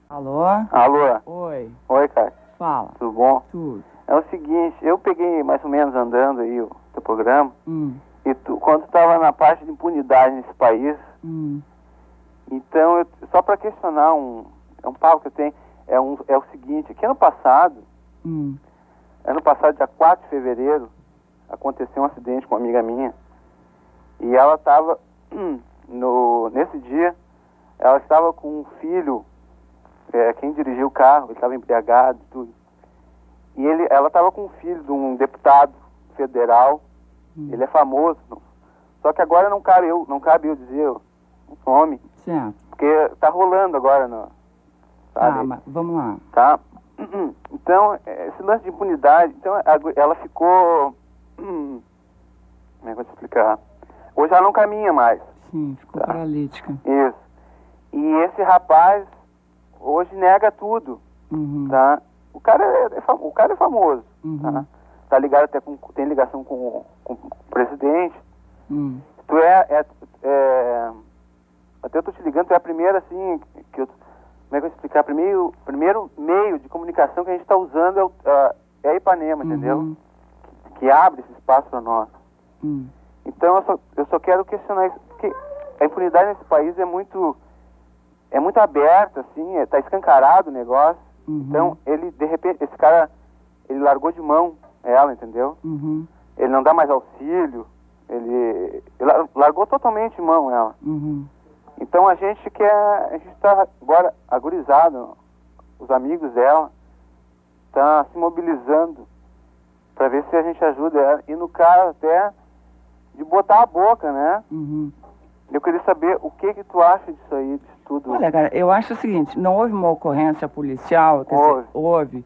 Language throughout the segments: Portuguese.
Alô? Alô? Oi, Oi, cara. fala. Tudo bom? Tudo. É o seguinte, eu peguei mais ou menos andando aí o teu programa, Hum, e quando tu tava na parte de impunidade nesse país, hum, então, só para questionar é um papo que eu tenho, é o seguinte, que ano passado, hum, dia 4 de fevereiro, aconteceu um acidente com uma amiga minha, e ela estava, nesse dia, ela estava com um filho, quem dirigiu o carro, ele estava embriagado e tudo. E ela estava com um filho de um deputado federal, ele é famoso, só que agora não cabe eu dizer o nome, certo. porque tá rolando agora, sabe? Tá, mas vamos lá. Tá? Então, esse lance de impunidade, então ela ficou, como é que eu vou te explicar? Hoje ela não caminha mais. Sim, ficou Tá. paralítica. Isso. E esse rapaz hoje nega tudo, Uhum, tá? O cara é famoso, uhum, tá? Tá ligado até tem ligação com o presidente. Tu até eu tô te ligando, tu é a primeira, assim, como é que eu vou explicar? Primeiro meio de comunicação que a gente tá usando é a Ipanema, entendeu? uhum, Que abre esse espaço para nós. hum, Então eu só quero questionar isso, porque a impunidade nesse país é muito aberta, assim, tá escancarado o negócio. uhum, Então, de repente, esse cara, ele largou de mão ela, entendeu? uhum, Ele não dá mais auxílio, ele largou totalmente de mão ela. uhum, Então a gente tá agora agorizado, os amigos dela, tá se mobilizando para ver se a gente ajuda ela. E no caso até de botar a boca, né? uhum. Eu queria saber o que tu acha disso aí, disso tudo. Olha, cara, eu acho o seguinte, não houve uma ocorrência policial, quer dizer, houve,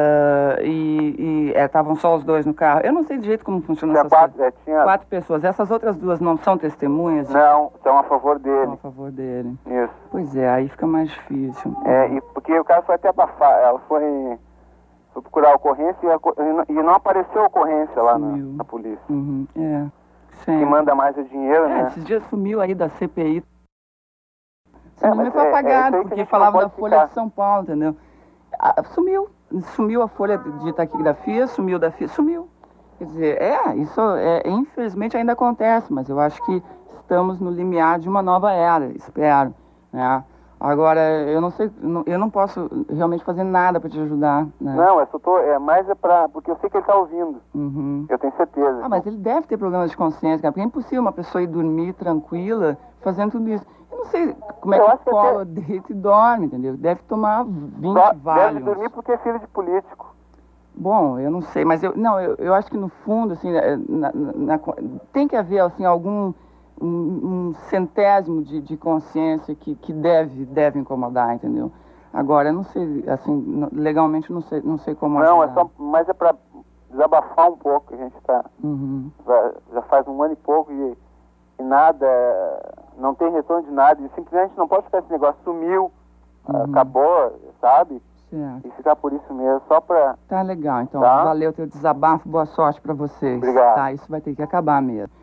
estavam só os dois no carro. Eu não sei de jeito como funciona Tinha essas coisas. tinha... 4 pessoas. Essas outras duas não são testemunhas? Não, estão a favor Estão dele. a favor dele. Isso. Pois é, aí fica mais difícil. E porque o cara foi até abafar, ela foi procurar a ocorrência e não apareceu a ocorrência lá Sumiu. na polícia. Uhum, Quem manda mais é dinheiro, né? Esses dias sumiu aí da CPI. mas Sumiu, foi é apagado, isso aí que a porque gente falava não da pode Folha ficar. de São Paulo, entendeu? Sumiu a folha de taquigrafia, sumiu da FIA, sumiu. Quer dizer, isso infelizmente ainda acontece, mas eu acho que estamos no limiar de uma nova era, espero, né? Agora, eu não sei, eu não posso realmente fazer nada para te ajudar, né? Não, porque eu sei que ele tá ouvindo. Uhum. Eu tenho certeza. Ah, mas ele deve ter problemas de consciência, cara, porque é impossível uma pessoa ir dormir tranquila fazendo tudo isso. Eu não sei como é Eu que acho que cola, deita e dorme, entendeu? Deve tomar 20 Deve Valiums. dormir porque é filho de político. Bom, eu não sei, mas eu acho que no fundo, assim, tem que haver, assim, um centésimo de consciência que deve incomodar, entendeu? Agora, eu não sei, assim, legalmente não sei como ajudar. Mas é para desabafar um pouco. A gente tá, Uhum. já faz 1 ano e pouco e nada, não tem retorno de nada. E simplesmente não pode ficar esse negócio, sumiu, acabou, sabe? Certo. E ficar por isso mesmo, só pra... Tá legal, então, Tá? valeu teu desabafo, boa sorte pra vocês. Obrigado. Tá, isso vai ter que acabar mesmo.